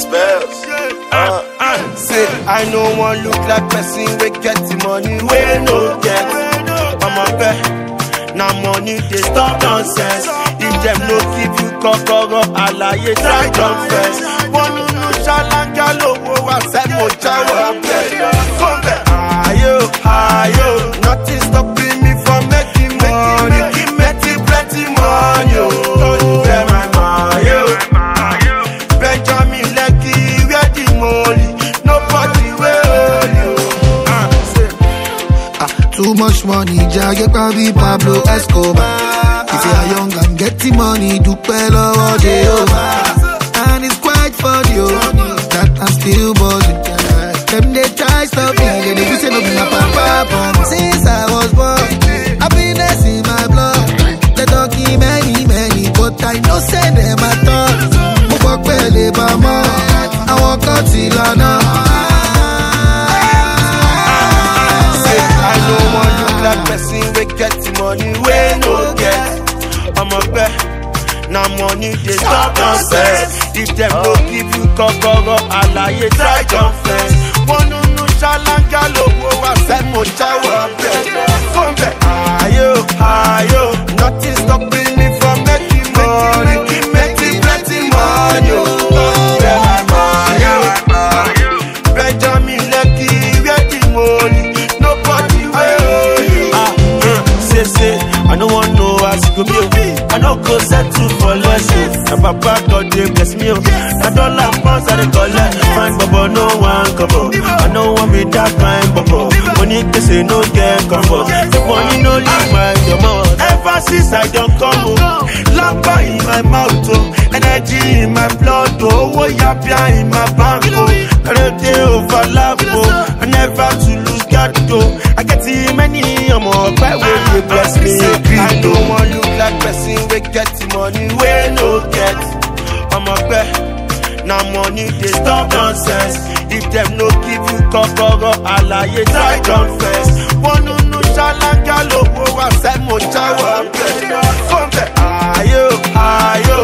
spells. Say I no one look like person we get the money we no get. I'm a bet. Now money they stop nonsense. If them no give you kokoro, alaye try confess. One no shalanga lowo wa se mo jawa bet. Come back, ayo, nothing stopping me from making money. Making plenty money, oh, where my money, Benjamin Lekki, where the money, nobody will you. Too much money, Jagge Babi Pablo Escobar. If you are young and getting money, do well over Jehovah. And it's quite funny, that I'm still buzzing. Them they try stop me, they do say no be my papa. Since I was born, happiness in my blood. They talking many, but I know say them at all. Mubok pele bama, I walk out till I know. I don't want look like person we get the money we no get. I'm a bet. Now money they stop nonsense. If them no give you kokoro, alaye try confess. One no shalanga lowo wa se mo jawa bet. Come back, ayo, nothing stopping me from making money. Making plenty money, where my money, Benjamin Lekki, where the money, nobody will. Say, I don't want no ass go be. I don't go settle for less. My papa God they bless me. I don't like pounds I collect. Fine bubble, no one cover. I don't want me that kind bubble. Money they say no get comfort. The money no leave my mouth. Ever since I don't come home, lamba in my mouth, energy in my blood, oh, yapia in my bank, I don't overlap, I never to lose God, I get too many more, but when you bless me, I don't want look like person we get the money we no get. I'm a bet. Now money they stop nonsense. If them no give you kokoro, alaye try confess. One no shalanga lowo wa se mo jawa bet. Come back, ayo,